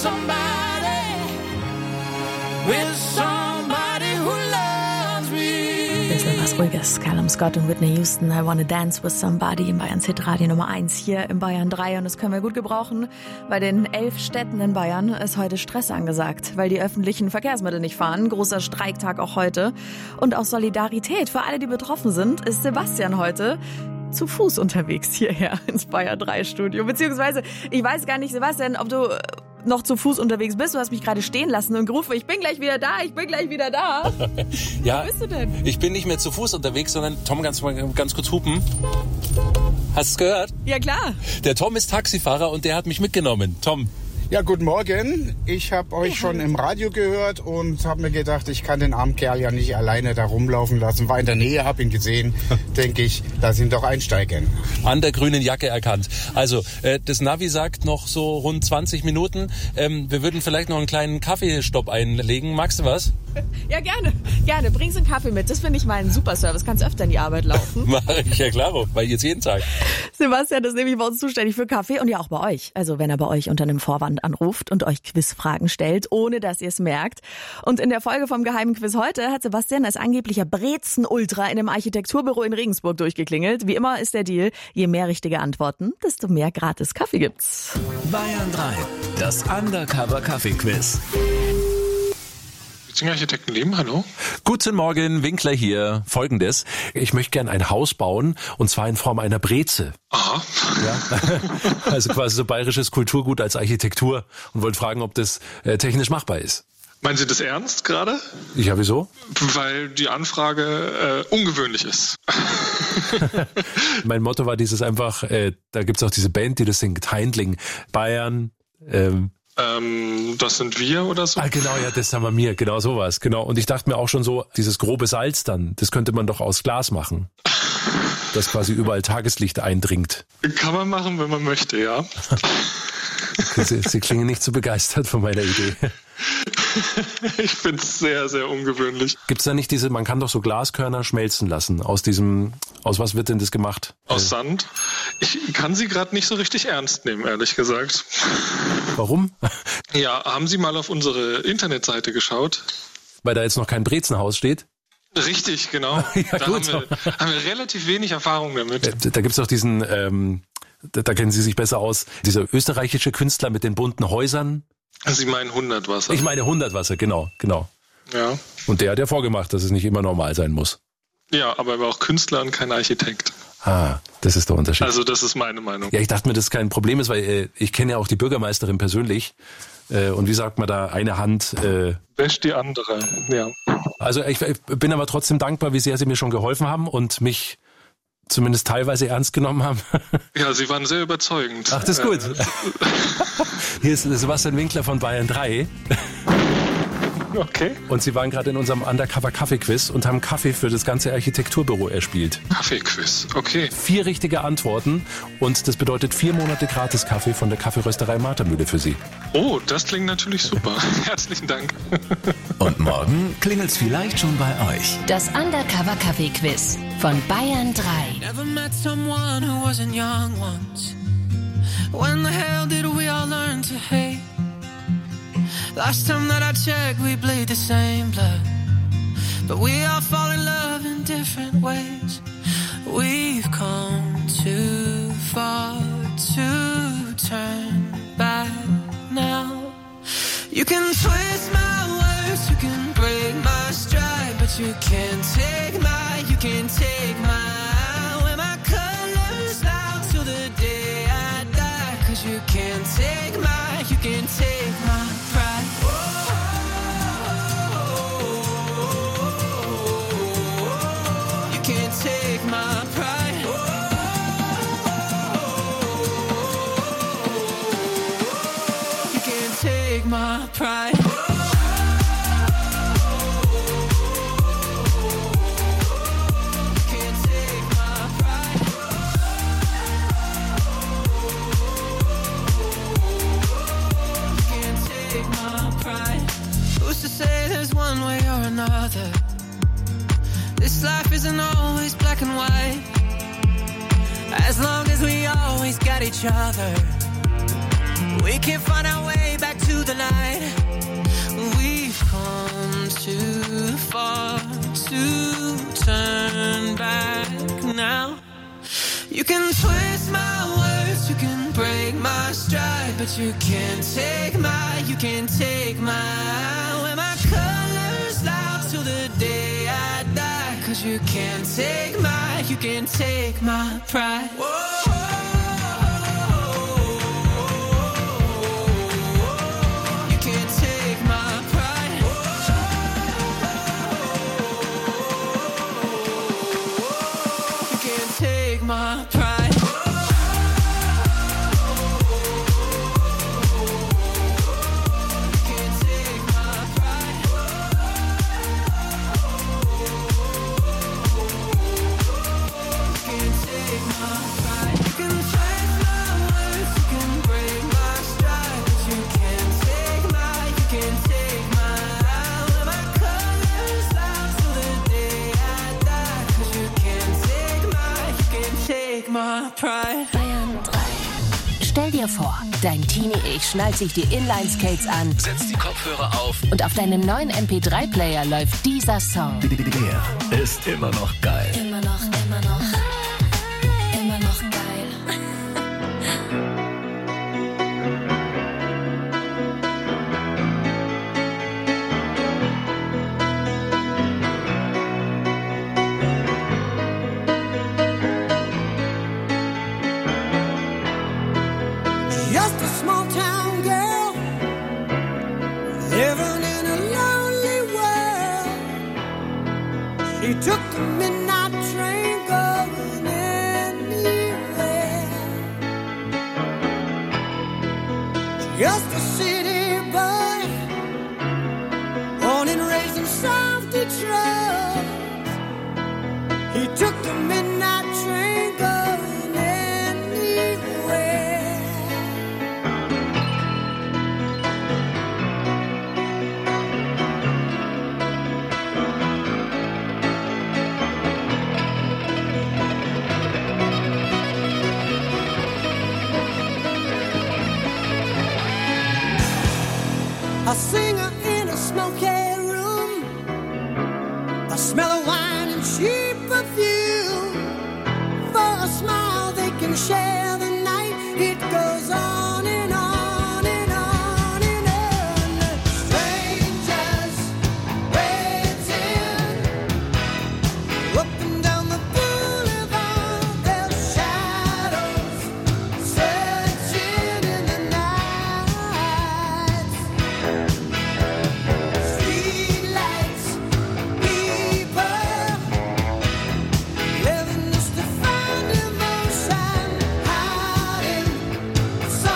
somebody, with somebody who loves me. Bisschen was Ruhiges. Callum Scott und Whitney Houston, I Wanna Dance with Somebody im Bayerns Hitradio Nummer eins hier im Bayern drei. Und das können wir gut gebrauchen. Bei den elf Städten in Bayern ist heute Stress angesagt, weil die öffentlichen Verkehrsmittel nicht fahren. Großer Streiktag auch heute. Und aus Solidarität für alle, die betroffen sind, ist Sebastian heute zu Fuß unterwegs hierher ins Bayern drei Studio. Beziehungsweise, ich weiß gar nicht, Sebastian, ob du noch zu Fuß unterwegs bist. Du hast mich gerade stehen lassen und gerufen, ich bin gleich wieder da, ich bin gleich wieder da. Ja, Wo bist du denn? Ich bin nicht mehr zu Fuß unterwegs, sondern Tom, ganz, ganz kurz hupen. Hast du es gehört? Ja, klar. Der Tom ist Taxifahrer und der hat mich mitgenommen. Tom. Ja, guten Morgen. Ich habe euch schon im Radio gehört und habe mir gedacht, ich kann den armen Kerl ja nicht alleine da rumlaufen lassen. War in der Nähe, habe ihn gesehen. Denke ich, lass ihn doch einsteigen. An der grünen Jacke erkannt. Also, äh, das Navi sagt noch so rund zwanzig Minuten. Ähm, wir würden vielleicht noch einen kleinen Kaffeestopp einlegen. Magst du was? Ja, gerne. Gerne. Bringst einen Kaffee mit. Das finde ich mal ein super Service. Kannst öfter in die Arbeit laufen. Mache ich, ja klaro, weil jetzt jeden Tag. Sebastian ist nämlich bei uns zuständig für Kaffee und ja auch bei euch. Also wenn er bei euch unter einem Vorwand anruft und euch Quizfragen stellt, ohne dass ihr es merkt. Und in der Folge vom geheimen Quiz heute hat Sebastian als angeblicher Brezen-Ultra in einem Architekturbüro in Regensburg durchgeklingelt. Wie immer ist der Deal, je mehr richtige Antworten, desto mehr gratis Kaffee gibt's. Bayern drei, das Undercover-Kaffee-Quiz. Architekten leben, hallo? Guten Morgen, Winkler hier. Folgendes. Ich möchte gern ein Haus bauen, und zwar in Form einer Breze. Aha. Ja. Also quasi so bayerisches Kulturgut als Architektur und wollte fragen, ob das äh, technisch machbar ist. Meinen Sie das ernst gerade? Ja, wieso? Weil die Anfrage äh, ungewöhnlich ist. Mein Motto war dieses einfach, äh, da gibt's auch diese Band, die das singt, Heindling, Bayern, ähm, Ähm, das sind wir oder so? Ah, genau, ja, das haben wir mir, genau sowas, genau. Und ich dachte mir auch schon so, dieses grobe Salz dann, das könnte man doch aus Glas machen. Das quasi überall Tageslicht eindringt. Kann man machen, wenn man möchte, ja. Sie, Sie klingen nicht so begeistert von meiner Idee. Ich finde es sehr, sehr ungewöhnlich. Gibt's da nicht diese, man kann doch so Glaskörner schmelzen lassen. Aus diesem, aus was wird denn das gemacht? Aus Sand? Ich kann Sie gerade nicht so richtig ernst nehmen, ehrlich gesagt. Warum? Ja, haben Sie mal auf unsere Internetseite geschaut? Weil da jetzt noch kein Brezenhaus steht? Richtig, genau. Ja, da gut. haben, wir, haben wir relativ wenig Erfahrung damit. Da, da gibt's doch diesen, ähm, da, da kennen Sie sich besser aus, dieser österreichische Künstler mit den bunten Häusern. Sie meinen Hundertwasser? Ich meine Hundertwasser, genau, genau. Ja. Und der hat ja vorgemacht, dass es nicht immer normal sein muss. Ja, aber er war auch Künstler und kein Architekt. Ah, das ist der Unterschied. Also das ist meine Meinung. Ja, ich dachte mir, dass es kein Problem ist, weil äh, ich kenne ja auch die Bürgermeisterin persönlich. Äh, und wie sagt man da, eine Hand... Äh, wäscht die andere, ja. Also ich, ich bin aber trotzdem dankbar, wie sehr Sie mir schon geholfen haben und mich zumindest teilweise ernst genommen haben. Ja, Sie waren sehr überzeugend. Ach, das ist gut. Hier ist Sebastian Winkler von Bayern drei. Okay. Und Sie waren gerade in unserem Undercover-Kaffee-Quiz und haben Kaffee für das ganze Architekturbüro erspielt. Kaffee-Quiz, okay. Vier richtige Antworten und das bedeutet vier Monate gratis Kaffee von der Kaffeerösterei Martermühle für Sie. Oh, das klingt natürlich super. Herzlichen Dank. Und morgen klingelt's vielleicht schon bei euch. Das Undercover-Kaffee-Quiz von Bayern drei. Never met someone who wasn't young once. When the hell did we all learn to hate? Last time that I checked, we bleed the same blood. But we all fall in love in different ways. We've come too far to turn back now. You can twist my words, you can break my stride, but you can't take my, you can't take my, wear my colors now till the day I die. Cause you can't take my, you can't take my pride. You can't take my pride. You can't take my pride. To say there's one way or another. This life isn't always black and white. As long as we always got each other, we can find our way back to into the night. We've come too far to turn back now. You can twist my words, you can break my stride, but you can't take my, you can't take my, wear my colors loud till the day I die. Cause you can't take my, you can't take my pride. Whoa. My pride. Can't take my pride. Can't take my pride. You can twist my words, you can break my stride, but you can't take my, you can't take my. Wear my colors out till the day I die. Cause you can't take my, you can't take my pride. Bayern drei. Stell dir vor, dein Teenie-Ich schnallt sich die Inline-Skates an, Setz die Kopfhörer auf. und auf deinem neuen M P drei Player läuft dieser Song. Der ist immer noch geil. Immer noch, immer noch, immer noch geil. Just a small town girl living in a lonely world. She took the midnight train going anywhere. Just a city boy, born and raised in South Detroit. He took the midnight train going anywhere. A singer in a smoky room, a smell of wine and cheap perfume. For a smile they can share the night. It goes on and on and on and on. Strangers waiting up and down the boulevard. Their shadows searching in the night. Streetlights, people living just to find emotion, hiding. So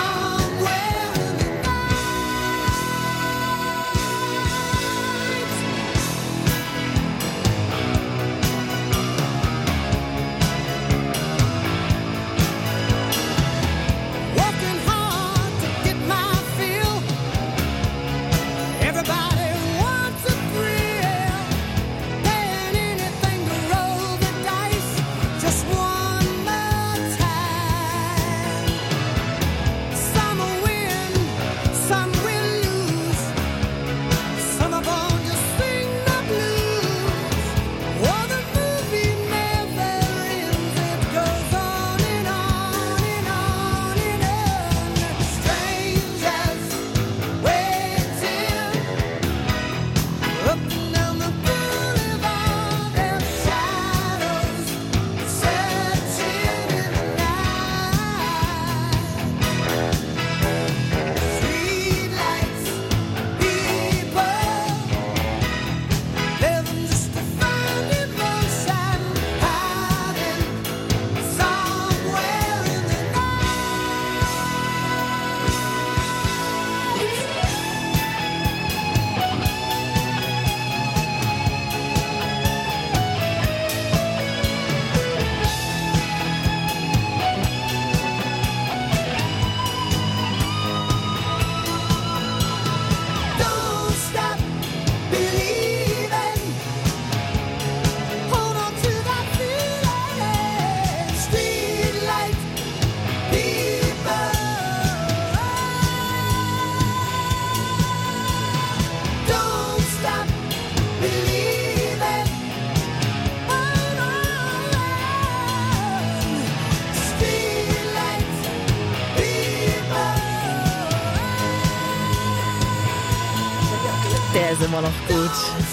Der ist immer noch gut.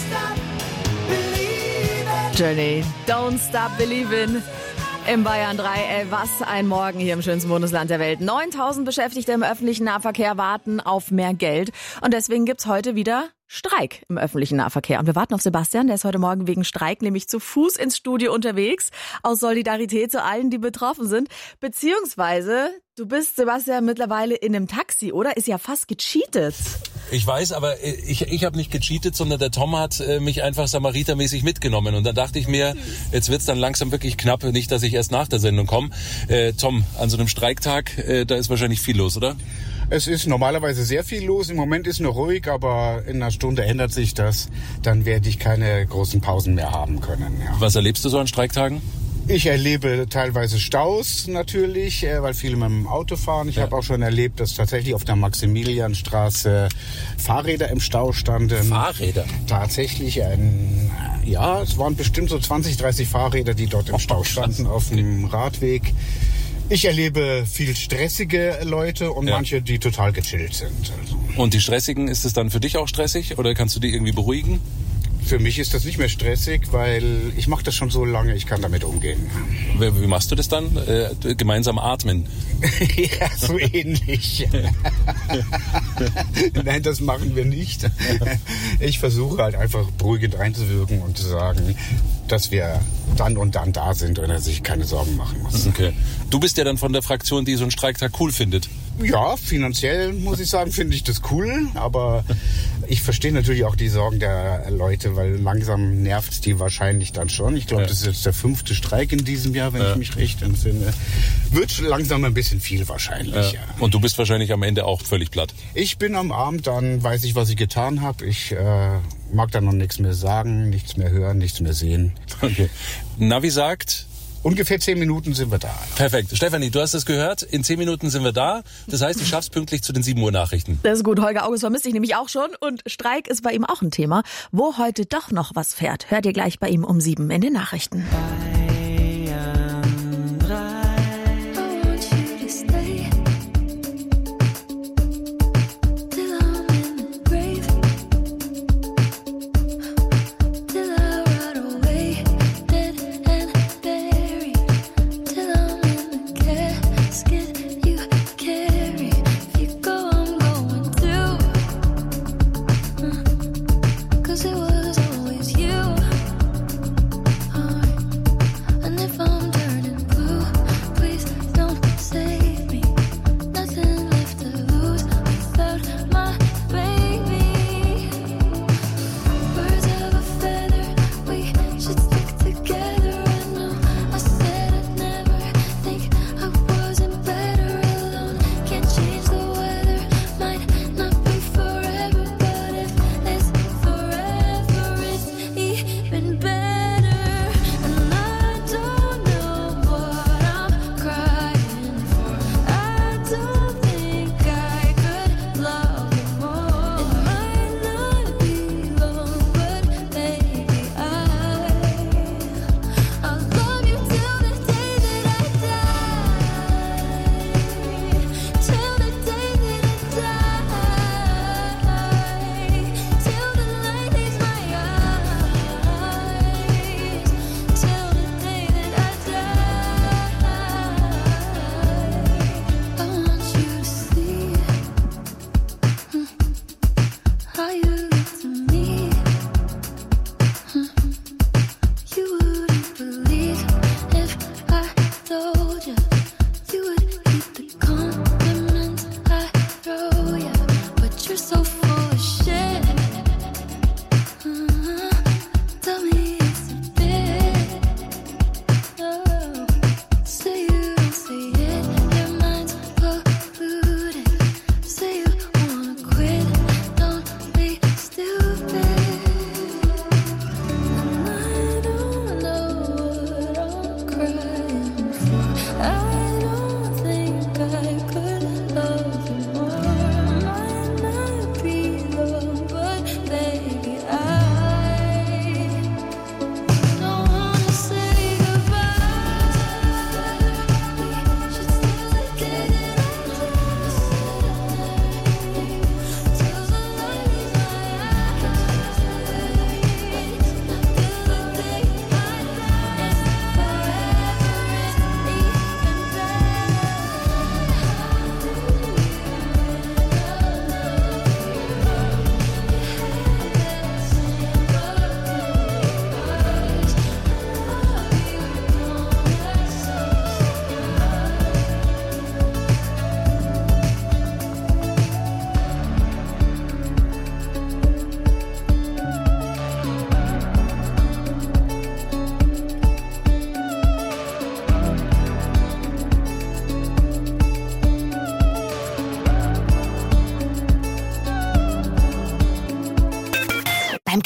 Journey, Don't Stop Believin'. Im Bayern drei, ey, was ein Morgen hier im schönsten Bundesland der Welt. neuntausend Beschäftigte im öffentlichen Nahverkehr warten auf mehr Geld. Und deswegen gibt's heute wieder Streik im öffentlichen Nahverkehr. Und wir warten auf Sebastian, der ist heute Morgen wegen Streik nämlich zu Fuß ins Studio unterwegs. Aus Solidarität zu allen, die betroffen sind. Beziehungsweise, du bist, Sebastian, mittlerweile in einem Taxi, oder? Ist ja fast gecheatet. Ich weiß, aber ich, ich habe nicht gecheatet, sondern der Tom hat mich einfach samaritermäßig mitgenommen. Und dann dachte ich mir, jetzt wird's dann langsam wirklich knapp, nicht, dass ich erst nach der Sendung komme. Äh, Tom, an so einem Streiktag, äh, da ist wahrscheinlich viel los, oder? Es ist normalerweise sehr viel los. Im Moment ist nur ruhig, aber in einer Stunde ändert sich das. Dann werde ich keine großen Pausen mehr haben können. Ja. Was erlebst du so an Streiktagen? Ich erlebe teilweise Staus natürlich, weil viele mit dem Auto fahren. Ich ja. habe auch schon erlebt, dass tatsächlich auf der Maximilianstraße Fahrräder im Stau standen. Fahrräder? Tatsächlich ein, ja, es waren bestimmt so zwanzig, dreißig Fahrräder, die dort im Stau standen auf dem Radweg. Ich erlebe viel stressige Leute und ja. manche, die total gechillt sind. Also. Und die stressigen, ist es dann für dich auch stressig oder kannst du die irgendwie beruhigen? Für mich ist das nicht mehr stressig, weil ich mache das schon so lange, ich kann damit umgehen. Wie, wie machst du das dann? Äh, gemeinsam atmen? Ja, so ähnlich. Nein, das machen wir nicht. Ich versuche halt einfach beruhigend reinzuwirken und zu sagen, dass wir dann und dann da sind und er sich keine Sorgen machen muss. Okay. Du bist ja dann von der Fraktion, die so einen Streiktag cool findet. Ja, finanziell muss ich sagen, finde ich das cool, aber ich verstehe natürlich auch die Sorgen der Leute, weil langsam nervt die wahrscheinlich dann schon. Ich glaube, ja. das ist jetzt der fünfte Streik in diesem Jahr, wenn ja. ich mich recht entsinne. Wird langsam ein bisschen viel wahrscheinlich. Ja. Ja. Und du bist wahrscheinlich am Ende auch völlig platt. Ich bin am Abend, dann weiß ich, was ich getan habe. Ich äh, mag dann noch nichts mehr sagen, nichts mehr hören, nichts mehr sehen. Okay. Navi sagt... Ungefähr zehn Minuten sind wir da. Perfekt. Stefanie, du hast es gehört. In zehn Minuten sind wir da. Das heißt, du schaffst pünktlich zu den sieben Uhr Nachrichten. Das ist gut. Holger August vermisst ich nämlich auch schon. Und Streik ist bei ihm auch ein Thema. Wo heute doch noch was fährt, hört ihr gleich bei ihm um sieben in den Nachrichten.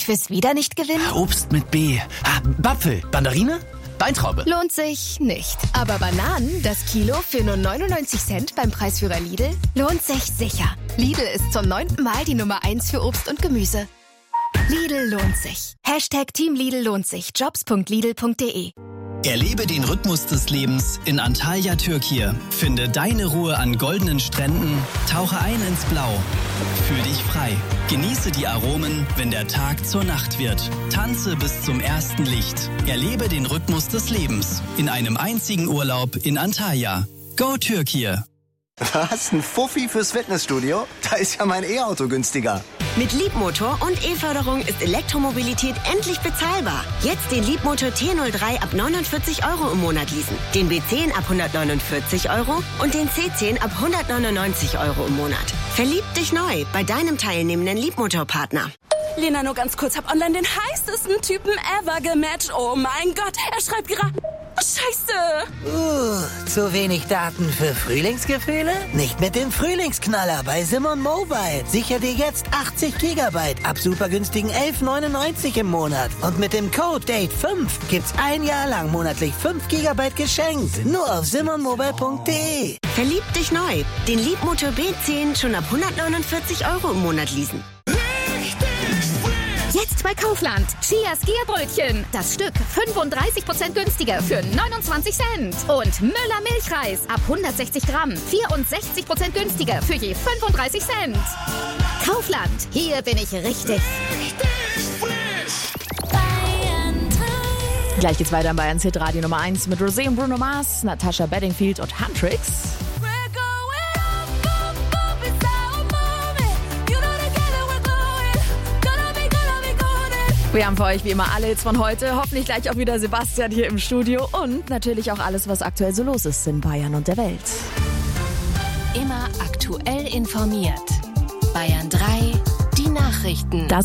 fürs Wieder-nicht-Gewinnen? Obst mit B. Ah, Apfel. Mandarine? Weintraube. Lohnt sich nicht. Aber Bananen, das Kilo für nur neunundneunzig Cent beim Preisführer Lidl, lohnt sich sicher. Lidl ist zum neunten Mal die Nummer eins für Obst und Gemüse. Lidl lohnt sich. Hashtag Team Lidl lohnt sich. Jobs punkt lidl punkt de. Erlebe den Rhythmus des Lebens in Antalya, Türkei. Finde deine Ruhe an goldenen Stränden, tauche ein ins Blau. Fühl dich frei. Genieße die Aromen, wenn der Tag zur Nacht wird. Tanze bis zum ersten Licht. Erlebe den Rhythmus des Lebens in einem einzigen Urlaub in Antalya. Go Türkei! Was? Ein Fuffi fürs Fitnessstudio? Da ist ja mein E-Auto günstiger. Mit Leapmotor und E-Förderung ist Elektromobilität endlich bezahlbar. Jetzt den Leapmotor T null drei ab neunundvierzig Euro im Monat leasen, den B zehn ab hundertneunundvierzig Euro und den C zehn ab hundertneunundneunzig Euro im Monat. Verlieb dich neu bei deinem teilnehmenden Leapmotor-Partner. Lena, nur ganz kurz, hab online den heißesten Typen ever gematcht. Oh mein Gott, er schreibt gerade... Oh, Scheiße! Uh, zu wenig Daten für Frühlingsgefühle? Nicht mit dem Frühlingsknaller bei Simon Mobile. Sicher dir jetzt achtzig Gigabyte ab super günstigen elf neunundneunzig im Monat. Und mit dem Code Date fünf gibt's ein Jahr lang monatlich fünf Gigabyte geschenkt. Nur auf simon mobile punkt de. Verlieb dich neu. Den Leapmotor B zehn schon ab hundertneunundvierzig Euro im Monat leasen. Jetzt bei Kaufland. Chia Skier-Brötchen. Das Stück fünfunddreißig Prozent günstiger für neunundzwanzig Cent. Und Müller Milchreis ab hundertsechzig Gramm. vierundsechzig Prozent günstiger für je fünfunddreißig Cent. Kaufland. Hier bin ich richtig. Gleich geht's weiter in Bayerns Hit Radio Nummer eins mit Rosé und Bruno Mars, Natasha Bedingfield und Huntrix. Wir haben für euch wie immer alle Hits von heute. Hoffentlich gleich auch wieder Sebastian hier im Studio. Und natürlich auch alles, was aktuell so los ist in Bayern und der Welt. Immer aktuell informiert. Bayern drei, die Nachrichten. Das